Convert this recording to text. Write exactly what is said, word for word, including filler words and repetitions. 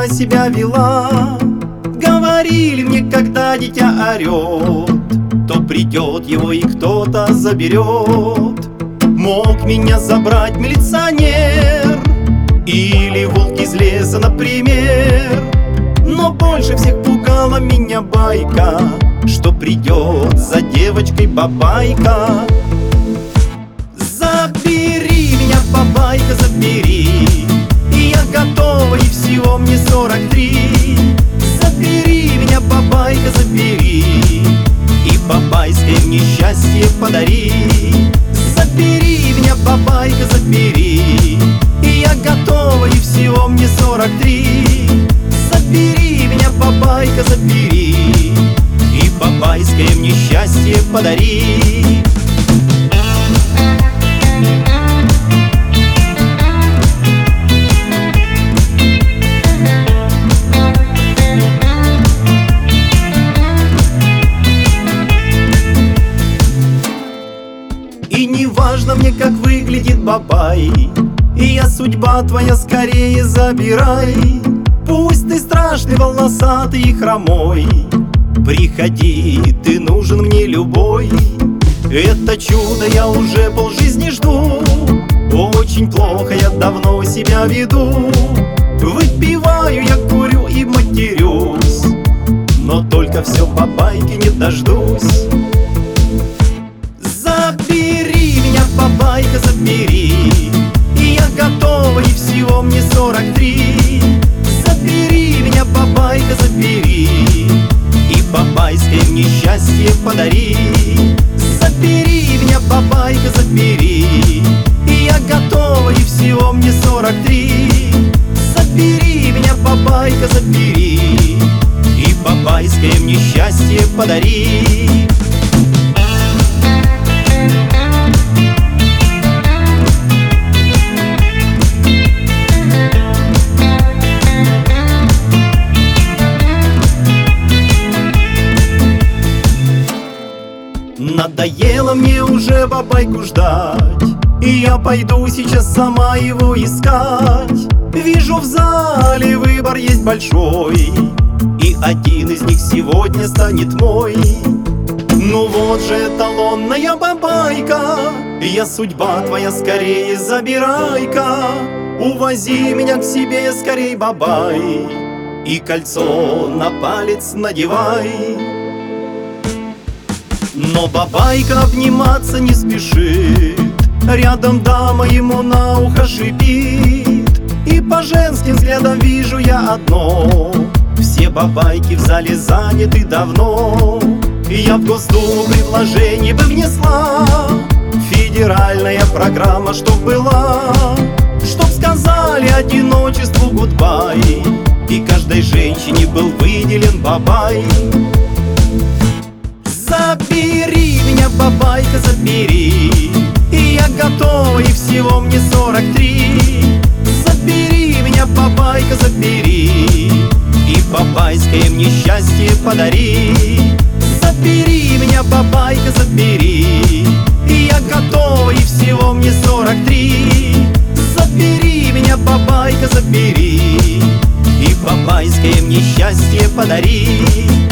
дитя себя вела. Говорили мне, когда дитя орет, то придет его и кто-то заберет. Мог меня забрать милиционер или волк из леса, например. Но больше всех пугала меня байка, что придет за девочкой бабайка. Забери меня, бабайка, забери, и я готова, и всего мне сорок три. Забери меня, бабайка, забери, и бабайское мне счастье подари. Забери меня, бабайка, забери, и я готова, и всего мне сорок три. Забери меня, бабайка, забери, и бабайское мне счастье подари. И не важно мне, как выглядит бабай, и я судьба твоя, скорее забирай. Пусть ты страшный, волосатый и хромой, приходи, ты нужен мне любой. Это чудо я уже полжизни жду, очень плохо я давно себя веду. Выпиваю, я курю и матерюсь, но только все бабайки не дождусь. Забери меня, бабайка, забери, и я готова, и всего мне сорок три. Забери меня, бабайка, забери, и бабайское мне счастье подари. Забери меня, бабайка, забери, и я готова, и всего мне сорок три. Забери меня, бабайка, забери, и бабайское мне счастье подари. Надоело мне уже бабайку ждать, и я пойду сейчас сама его искать. Вижу, в зале выбор есть большой, и один из них сегодня станет мой. Ну вот же эталонная бабайка, я судьба твоя, скорее забирай-ка. Увози меня к себе скорей, бабай, и кольцо на палец надевай. Но бабайка обниматься не спешит, рядом дама ему на ухо шипит. И по женским взглядам вижу я одно: все бабайки в зале заняты давно. Я в Госдуму предложение бы внесла, федеральная программа чтоб была, чтоб сказали одиночеству гудбай, и каждой женщине был выделен бабай. Забери меня, бабайка, забери, и я готова, и всего мне сорок три. Забери меня, бабайка, забери, и бабайское мне счастье подари. Забери меня, бабайка, забери, и я готова, и всего мне сорок три. Забери меня, бабайка, забери, и бабайское мне счастье подари.